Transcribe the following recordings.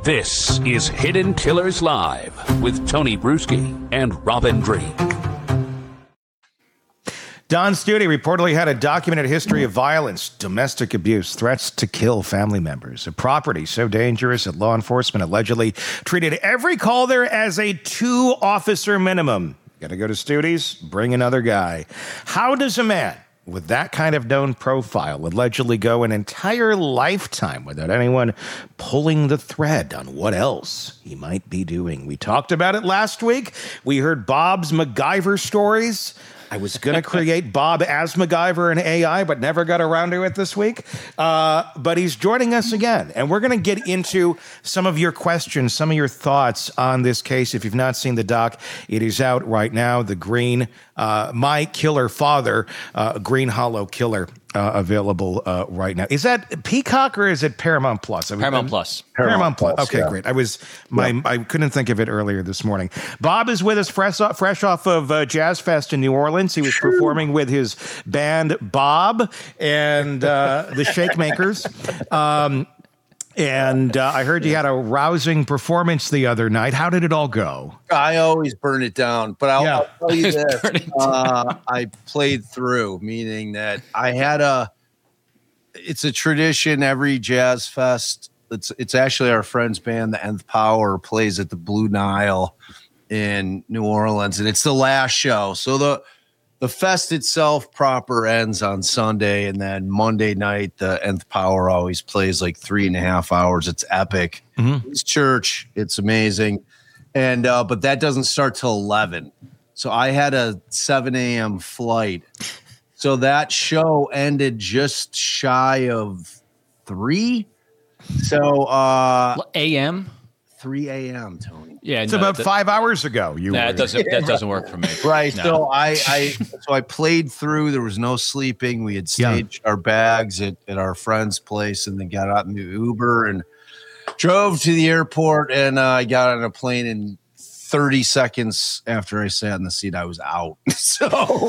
This is Hidden Killers Live with Tony Bruschi and Robin Dream. Don Studi reportedly had a documented history of violence, domestic abuse, threats to kill family members, a property so dangerous that law enforcement allegedly treated every call there as a 2-officer minimum. Got to go to Studi's, bring another guy. How does a man with that kind of known profile allegedly go an entire lifetime without anyone pulling the thread on what else he might be doing? We talked about it last week. We heard Bob's MacGyver stories. I was going to create Bob as MacGyver in AI, but never got around to it this week. But he's joining us again, and we're going to get into some of your questions, some of your thoughts on this case. If you've not seen the doc, it is out right now, The Green, My Killer Father, Green Hollow Killer. Available right now. Is that Peacock or is it Paramount Plus? Paramount Plus. Paramount Plus. Okay, yeah. great. I couldn't think of it earlier this morning. Bob is with us fresh off of Jazz Fest in New Orleans. He was performing with his band Bob and the Shake Makers. And I heard you had a rousing performance the other night. How did it all go? I always burn it down, but I'll tell you this. I played through, meaning that it's a tradition every Jazz Fest. It's actually our friend's band, the Nth Power, plays at the Blue Nile in New Orleans, and it's the last show. So the fest itself proper ends on Sunday, and then Monday night, the Nth Power always plays like 3.5 hours. It's epic. Mm-hmm. It's church. It's amazing. And but that doesn't start till 11. So I had a 7 a.m. flight. So that show ended just shy of 3. So a.m. 3 a.m., Tony. Yeah, it's about 5 hours ago. That doesn't work for me. Right. No. So I played through. There was no sleeping. We had staged our bags at our friend's place, and then got out in the Uber and drove to the airport. And I got on a plane, and 30 seconds after I sat in the seat, I was out. So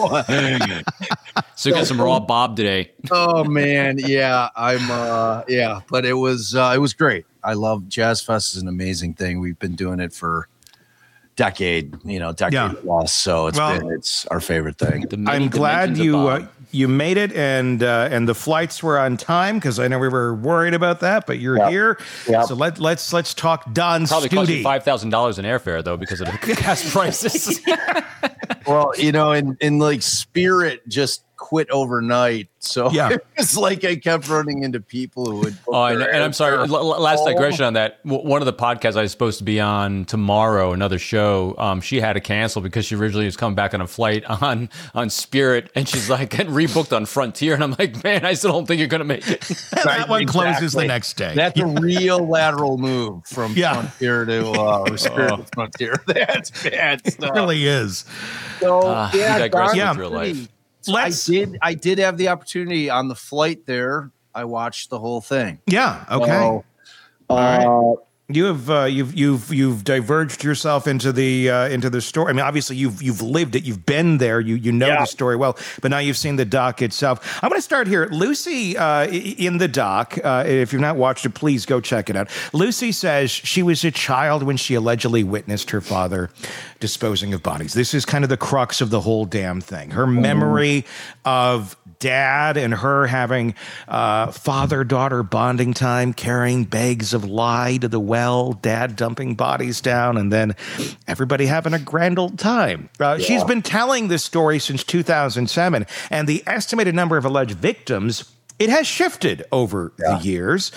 you got some raw Bob today. Oh man, yeah. But it was great. I love Jazz Fest. Is an amazing thing. We've been doing it for decade plus. So it's our favorite thing. I'm glad you made it, and the flights were on time, because I know we were worried about that, but you're here. Yep. So let's talk Don Probably Studi. cost you $5,000 in airfare though, because of the gas prices. Well, in like Spirit just quit overnight, so it's like I kept running into people who would. And I'm sorry. Last digression on that. One of the podcasts I was supposed to be on tomorrow, another show, she had to cancel because she originally was coming back on a flight on Spirit, and she's like getting rebooked on Frontier, and I'm like, man, I still don't think you're gonna make it. That one closes the next day. That's a real lateral move from Frontier to Spirit to Frontier. That's bad stuff. It really is. So you digress with your life. So I did have the opportunity on the flight there. I watched the whole thing. Yeah. Okay. So, all right. You have you've diverged yourself into the story. I mean, obviously you've lived it. You've been there. You know the story well. But now you've seen the doc itself. I'm going to start here. Lucy in the doc. If you've not watched it, please go check it out. Lucy says she was a child when she allegedly witnessed her father disposing of bodies. This is kind of the crux of the whole damn thing. Her memory of dad and her having father-daughter bonding time, carrying bags of lye to the well, dad dumping bodies down, and then everybody having a grand old time. She's been telling this story since 2007, and the estimated number of alleged victims, it has shifted over the years.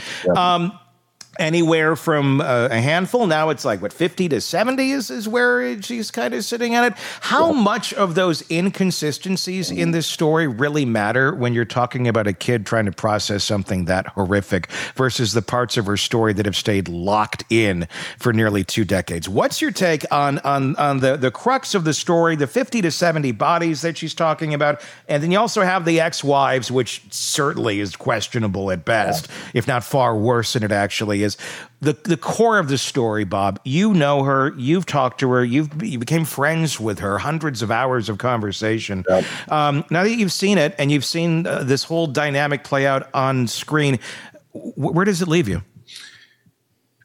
Anywhere from a handful. Now it's like, 50 to 70 is where she's kind of sitting at it. How much of those inconsistencies in this story really matter when you're talking about a kid trying to process something that horrific versus the parts of her story that have stayed locked in for nearly 2 decades? What's your take on the crux of the story, the 50 to 70 bodies that she's talking about? And then you also have the ex-wives, which certainly is questionable at best, if not far worse than it actually is. The core of the story, Bob, you know her, you've talked to her, you became friends with her, hundreds of hours of conversation. Yep. Now that you've seen it and you've seen this whole dynamic play out on screen, where does it leave you?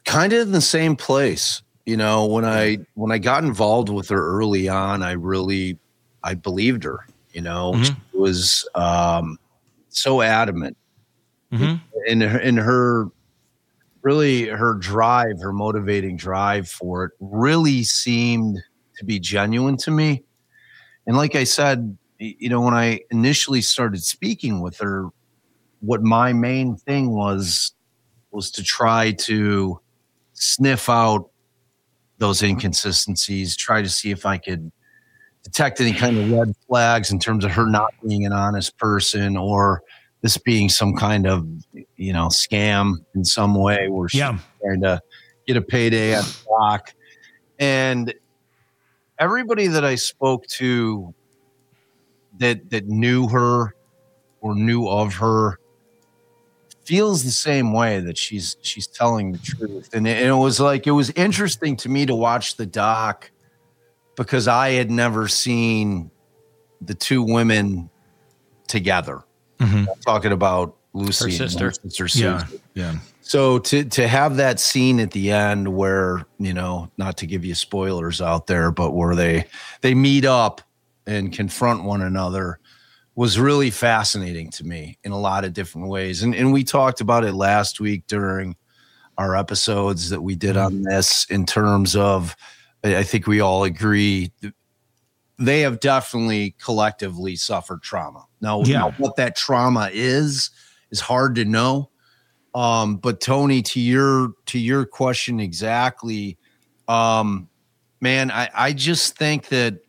kind of in the same place. You know, when I got involved with her early on, I believed her. You know, she was so adamant in her really her drive, her motivating drive for it really seemed to be genuine to me. And like I said, you know, when I initially started speaking with her, what my main thing was to try to sniff out those inconsistencies, try to see if I could detect any kind of red flags in terms of her not being an honest person or this being some kind of, you know, scam in some way where she's trying to get a payday at the block. And everybody that I spoke to that knew her or knew of her feels the same way, that she's telling the truth. And it was interesting to me to watch the doc because I had never seen the two women together. I'm talking about Lucy, her sister. And her sister Susan. Yeah. So to have that scene at the end where, you know, not to give you spoilers out there, but where they meet up and confront one another was really fascinating to me in a lot of different ways. And we talked about it last week during our episodes that we did on this in terms of, I think we all agree they have definitely collectively suffered trauma. Now what that trauma is hard to know. But Tony, to your question exactly, man, I just think that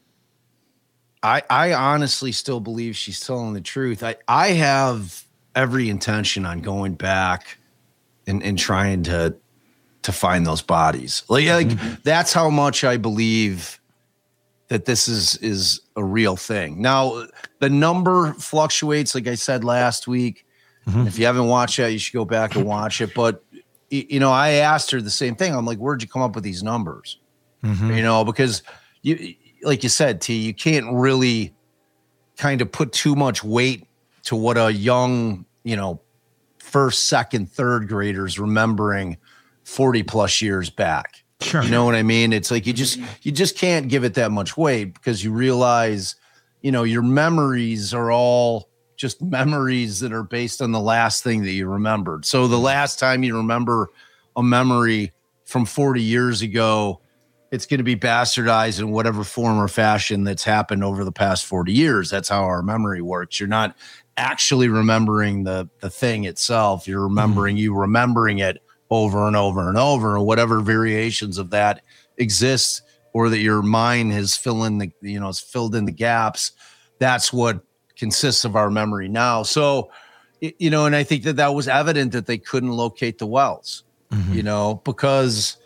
I honestly still believe she's telling the truth. I have every intention on going back and trying to find those bodies. Like that's how much I believe that this is a real thing. Now, the number fluctuates, like I said last week. If you haven't watched it, you should go back and watch it. But, you know, I asked her the same thing. I'm like, where'd you come up with these numbers? You know, because like you said, T, you can't really kind of put too much weight to what a young, you know, first, second, third graders remembering 40 plus years back. Sure. You know what I mean? It's like you just can't give it that much weight because you realize, you know, your memories are all just memories that are based on the last thing that you remembered. So the last time you remember a memory from 40 years ago, it's going to be bastardized in whatever form or fashion that's happened over the past 40 years. That's how our memory works. You're not actually remembering the thing itself. You're remembering remembering it over and over and over, and whatever variations of that exist or that your mind has filled in the gaps. That's what consists of our memory now. So, you know, and I think that was evident that they couldn't locate the wells, you know, because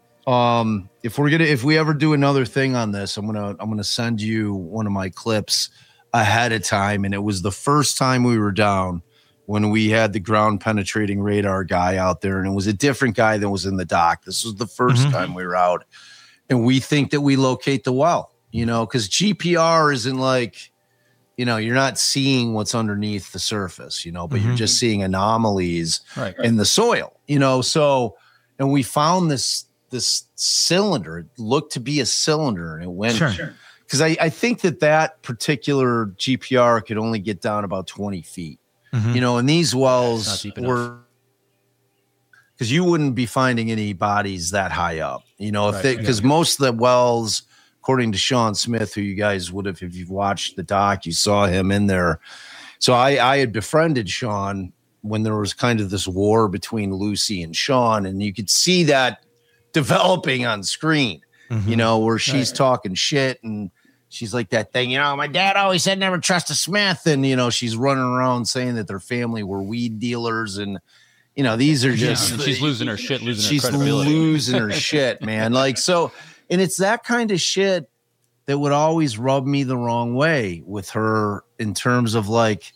if we ever do another thing on this, I'm gonna send you one of my clips ahead of time. And it was the first time we were down when we had the ground penetrating radar guy out there, and it was a different guy than was in the dock. This was the first time we were out, and we think that we locate the well, you know, because GPR isn't like, you know, you're not seeing what's underneath the surface, you know, but you're just seeing anomalies in the soil, you know. So, and we found this cylinder. It looked to be a cylinder, and it went because I think that particular GPR could only get down about 20 feet. You know, and these wells were, because you wouldn't be finding any bodies that high up, you know, because most of the wells, according to Sean Smith, who you guys would have, if you've watched the doc, you saw him in there. So I had befriended Sean when there was kind of this war between Lucy and Sean, and you could see that developing on screen, you know, where she's talking shit and she's like that thing, you know, my dad always said never trust a Smith. And, you know, she's running around saying that their family were weed dealers. And, you know, these are just, she's losing her shit, she's losing her shit, man. Like, so, and it's that kind of shit that would always rub me the wrong way with her in terms of like,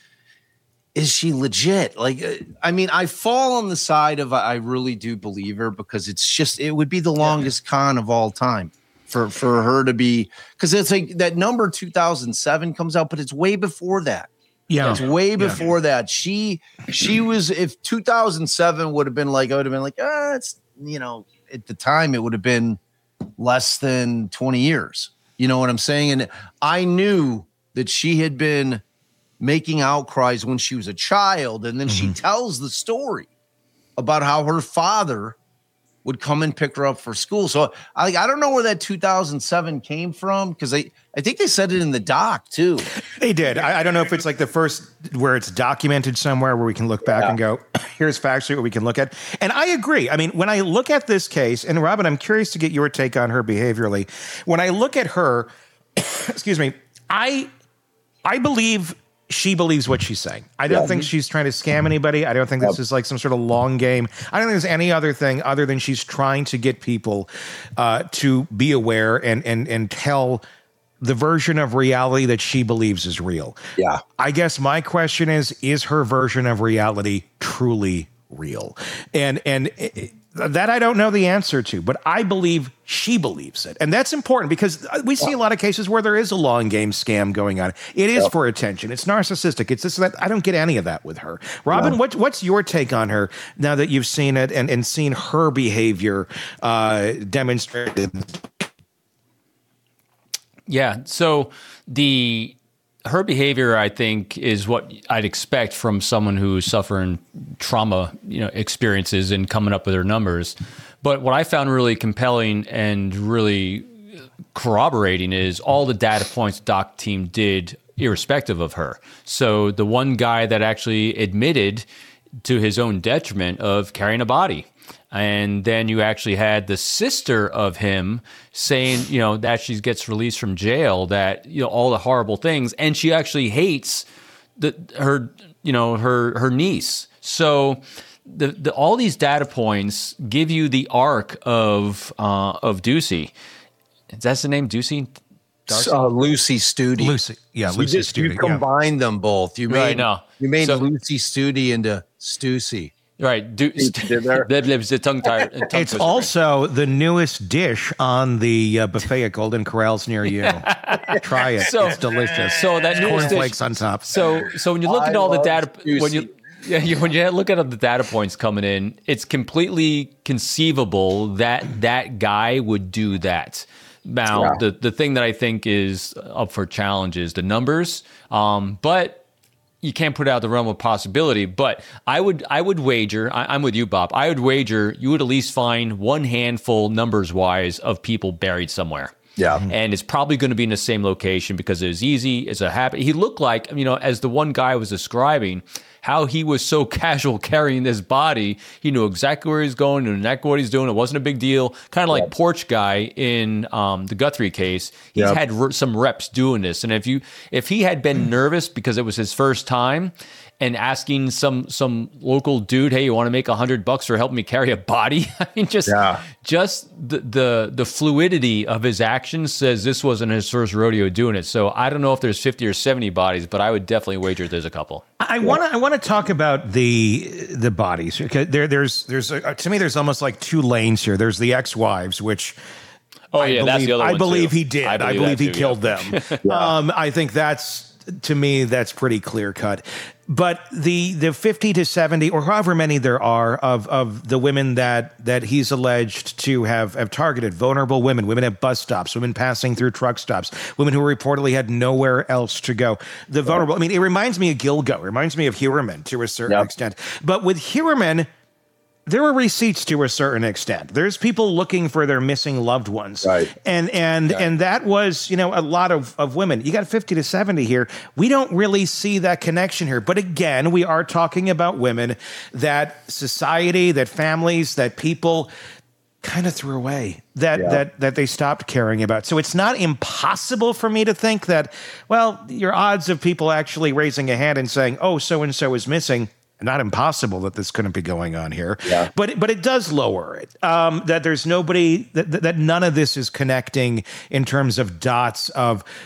is she legit? Like, I mean, I fall on the side of, I really do believe her because it's just, it would be the longest con of all time. For her to be, because it's like that number 2007 comes out, but it's way before that. Yeah, it's way before that. She was, if 2007 would have been like, I would have been like, it's at the time it would have been less than 20 years. You know what I'm saying? And I knew that she had been making outcries when she was a child. And then she tells the story about how her father would come and pick her up for school. So I don't know where that 2007 came from, because I think they said it in the doc too. They did. I don't know if it's like the first where it's documented somewhere where we can look back and go, here's factually what we can look at. And I agree. I mean, when I look at this case, and Robin, I'm curious to get your take on her behaviorally. When I look at her, excuse me, I believe she believes what she's saying. I don't think she's trying to scam anybody. I don't think this is like some sort of long game. I don't think there's any other thing other than she's trying to get people to be aware and tell the version of reality that she believes is real. Yeah. I guess my question is her version of reality truly real? And that I don't know the answer to, but I believe she believes it. And that's important because we see a lot of cases where there is a long game scam going on. It is for attention. It's narcissistic. It's this, that. I don't get any of that with her. Robin, what's your take on her now that you've seen it and seen her behavior demonstrated? Yeah. So her behavior, I think, is what I'd expect from someone who's suffering trauma, experiences and coming up with their numbers. But what I found really compelling and really corroborating is all the data points the doc team did irrespective of her. So the one guy that actually admitted to his own detriment of carrying a body. And then you actually had the sister of him saying, that she gets released from jail, that, all the horrible things. And she actually hates her niece. So all these data points give you the arc of Ducey. That's the name, Ducey? Lucy Studi. Lucy Studi. You combined them both. You made Lucy Studi into Stussy. Right. It's also the newest dish on the buffet at Golden Corrals near you. Try it. It's delicious. So that cornflakes on top. So when you look at all the data, when you look at the data points coming in, it's completely conceivable that guy would do that. Now, the thing that I think is up for challenge is the numbers, but you can't put out the realm of possibility. But I would wager, I'm with you, Bob. I would wager you would at least find one handful, numbers wise, of people buried somewhere. Yeah. And it's probably going to be in the same location because it was easy. It's a habit. He looked like, as the one guy was describing, how he was so casual carrying this body. He knew exactly where he's going, knew exactly what he's doing. It wasn't a big deal. Kind of like Porch Guy in the Guthrie case. He's had some reps doing this. And if he had been nervous because it was his first time and asking some local dude, hey, you want to make $100 for helping me carry a body? I mean, just the fluidity of his actions says this wasn't his first rodeo doing it. So I don't know if there's 50 or 70 bodies, but I would definitely wager there's a couple. I want to talk about the bodies. Okay, there's to me there's almost like two lanes here. There's the ex-wives, which that's the other one. I believe too. he did. I believe he killed them. I think that's pretty clear cut. But the 50 to 70 or however many there are of the women that he's alleged to have targeted, vulnerable women at bus stops, women passing through truck stops, women who reportedly had nowhere else to go. The vulnerable, it reminds me of Gilgo. It reminds me of Heuermann to a certain extent. But with Heuermann, there were receipts to a certain extent. There's people looking for their missing loved ones. Right. And that was, a lot of women. You got 50 to 70 here. We don't really see that connection here. But again, we are talking about women that society, that families, that people kind of threw away, that they stopped caring about. So it's not impossible for me to think that, your odds of people actually raising a hand and saying, oh, so-and-so is missing, not impossible that this couldn't be going on here, but it does lower it. That there's nobody that none of this is connecting in terms of dots of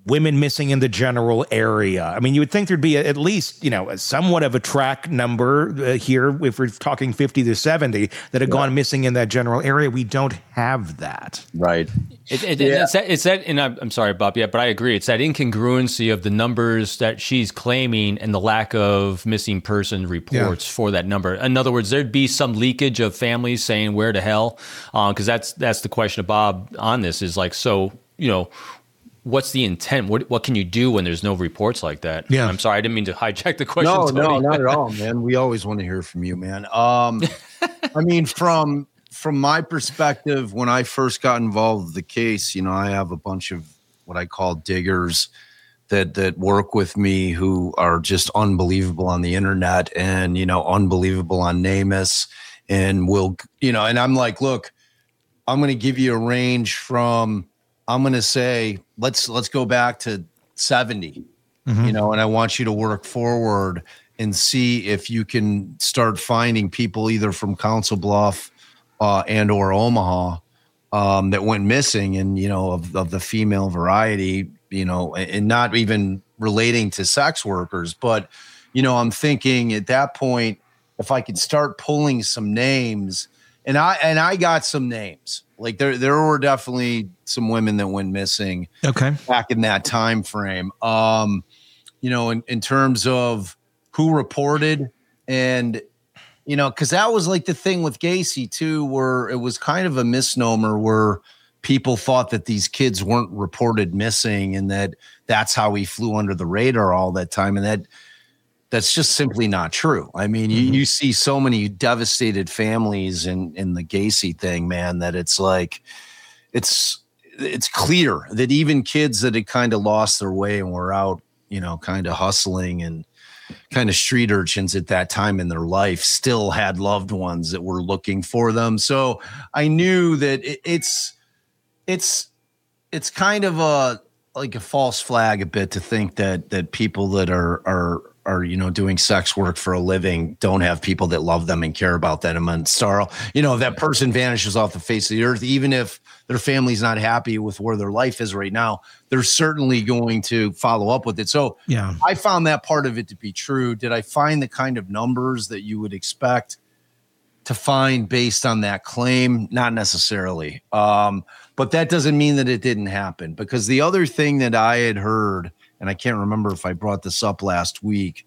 women missing in the general area. I mean, you would think there'd be at least, somewhat of a track number here, if we're talking 50 to 70, that have gone missing in that general area. We don't have that. Right. It's that, and I'm sorry, Bob, but I agree. It's that incongruency of the numbers that she's claiming and the lack of missing person reports for that number. In other words, there'd be some leakage of families saying where the hell, because that's the question of Bob on this is like, so, what's the intent? What can you do when there's no reports like that? Yeah. I'm sorry, I didn't mean to hijack the question. No, not at all, man. We always want to hear from you, man. I mean, from my perspective, when I first got involved with the case, I have a bunch of what I call diggers that work with me who are just unbelievable on the internet and, unbelievable on NamUs, and and I'm like, look, I'm going to give you a range from, I'm going to say, let's go back to 70, and I want you to work forward and see if you can start finding people either from Council Bluff and or Omaha that went missing, and of the female variety, and not even relating to sex workers, but I'm thinking at that point, if I could start pulling some names, and I got some names, like there were definitely some women that went missing back in that time frame, in terms of who reported, and because that was like the thing with Gacy too, where it was kind of a misnomer where people thought that these kids weren't reported missing and that's how he flew under the radar all that time. And that's just simply not true. I mean, you see so many devastated families in the Gacy thing, man, that it's like, it's clear that even kids that had kind of lost their way and were out, kind of hustling and kind of street urchins at that time in their life still had loved ones that were looking for them. So I knew that it's kind of a false flag a bit to think that people that are doing sex work for a living don't have people that love them and care about them. And that person vanishes off the face of the earth, even if their family's not happy with where their life is right now, they're certainly going to follow up with it. So I found that part of it to be true. Did I find the kind of numbers that you would expect to find based on that claim? Not necessarily. But that doesn't mean that it didn't happen, because the other thing that I had heard, and I can't remember if I brought this up last week,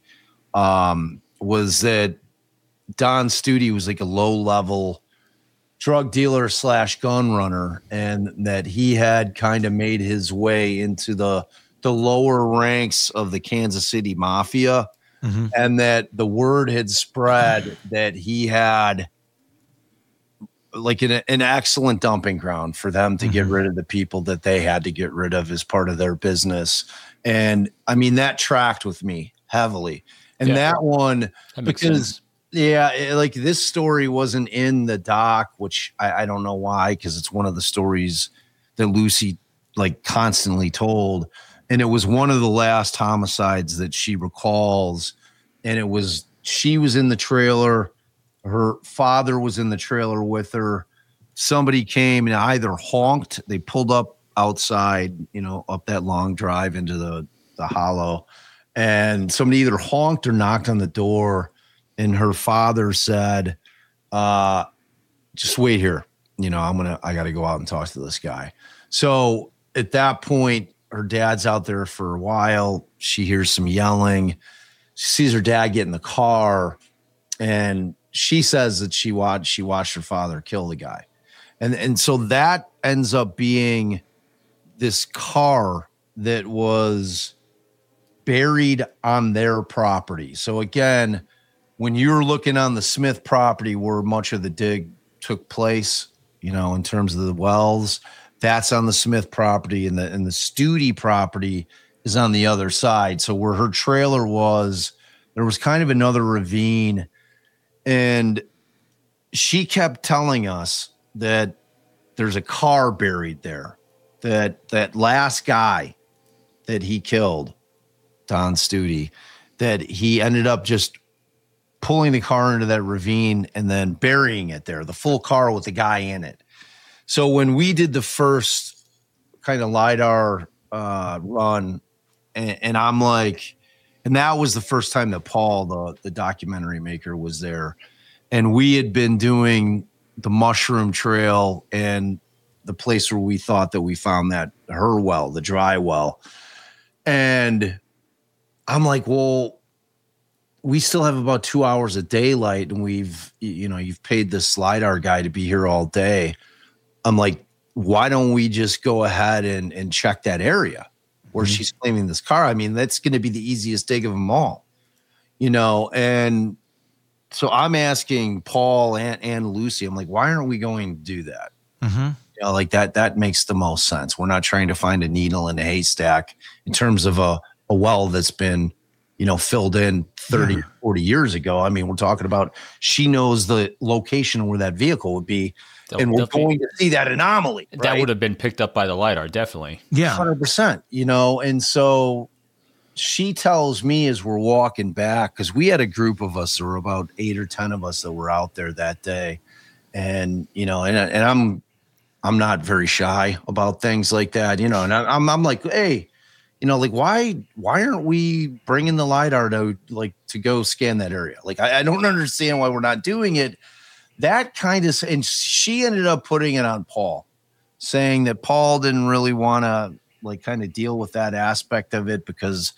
was that Don Studi was like a low-level drug dealer / gun runner, and that he had kind of made his way into the lower ranks of the Kansas City Mafia, and that the word had spread that he had like an excellent dumping ground for them to get rid of the people that they had to get rid of as part of their business. And I mean, that tracked with me heavily. And that one, because like this story wasn't in the doc, which I don't know why, because it's one of the stories that Lucy like constantly told. And it was one of the last homicides that she recalls. And she was in the trailer. Her father was in the trailer with her. Somebody came and either honked, they pulled up outside, up that long drive into the hollow, and somebody either honked or knocked on the door, and her father said, just wait here. I got to go out and talk to this guy. So at that point, her dad's out there for a while. She hears some yelling. She sees her dad get in the car, and she says that she watched her father kill the guy. And so that ends up being this car that was buried on their property. So again, when you're looking on the Smith property where much of the dig took place, in terms of the wells, that's on the Smith property, and the Studi property is on the other side. So where her trailer was, there was kind of another ravine, and she kept telling us that there's a car buried there, that last guy that he killed, Don Studi, that he ended up just pulling the car into that ravine and then burying it there, the full car with the guy in it. So when we did the first kind of LiDAR run, and I'm like, and that was the first time that Paul, the documentary maker, was there, and we had been doing the Mushroom Trail and the place where we thought that we found her well, the dry well, and I'm like, well, we still have about 2 hours of daylight, and you've paid this LiDAR guy to be here all day. I'm like, why don't we just go ahead and check that area where she's claiming this car? I mean, that's going to be the easiest dig of them all, and so I'm asking Paul and Lucy, I'm like, why aren't we going to do that? Like that makes the most sense. We're not trying to find a needle in a haystack in terms of a well that's been, filled in 30, 40 years ago. I mean, we're talking about, she knows the location where that vehicle would be, and we're going to see that anomaly. Right? That would have been picked up by the LiDAR, definitely. Yeah. 100%, and so she tells me as we're walking back, because we had a group of us, there were about 8 or 10 of us that were out there that day. And, and I'm not very shy about things like that, and I'm like, hey, like why aren't we bringing the LiDAR to go scan that area? Like, I don't understand why we're not doing it. That kind of, and she ended up putting it on Paul, saying that Paul didn't really want to kind of deal with that aspect of it because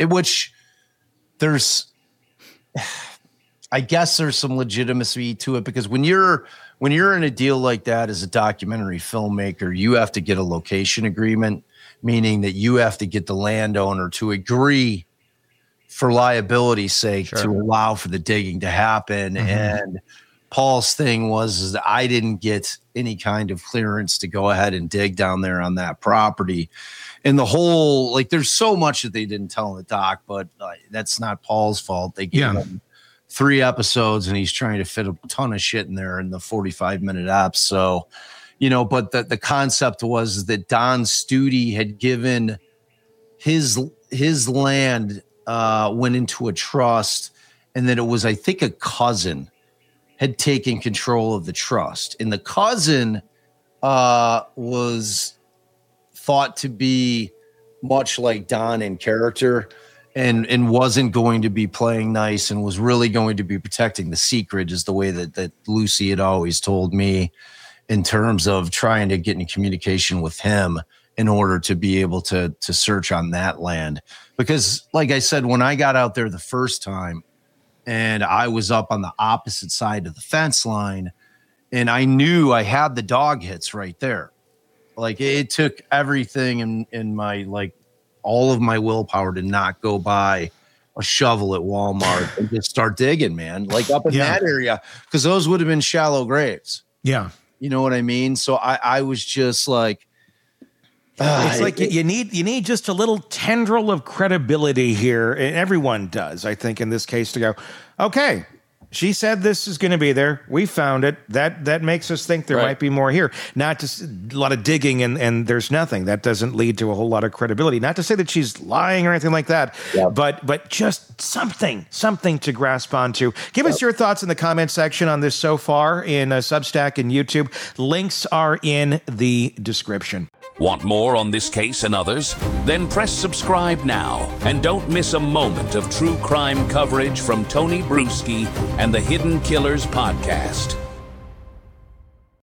I guess there's some legitimacy to it, because when you're in a deal like that as a documentary filmmaker, you have to get a location agreement, meaning that you have to get the landowner to agree for liability's sake to allow for the digging to happen. And Paul's thing is that I didn't get any kind of clearance to go ahead and dig down there on that property. And the whole, there's so much that they didn't tell in the doc, but that's not Paul's fault. They gave him 3 episodes and he's trying to fit a ton of shit in there in the 45-minute apps. So, but the concept was that Don Studi had given his land, went into a trust, and that it was, I think, a cousin had taken control of the trust. And the cousin was thought to be much like Don in character, and wasn't going to be playing nice, and was really going to be protecting the secret, is the way that Lucy had always told me, in terms of trying to get in communication with him in order to be able to search on that land. Because like I said, when I got out there the first time and I was up on the opposite side of the fence line, and I knew I had the dog hits right there. It took everything in my, all of my willpower to not go buy a shovel at Walmart and just start digging, man, up in that area, because those would have been shallow graves. Yeah. You know what I mean? So I was just like, it's like you need just a little tendril of credibility here, and everyone does, I think, in this case, to go, okay, she said this is going to be there. We found it. That makes us think there might be more here. Not just a lot of digging and there's nothing. That doesn't lead to a whole lot of credibility. Not to say that she's lying or anything like that, but just something to grasp onto. Give us your thoughts in the comment section on this so far in Substack and YouTube. Links are in the description. Want more on this case and others? Then press subscribe now and don't miss a moment of true crime coverage from Tony Bruschi and the Hidden Killers podcast.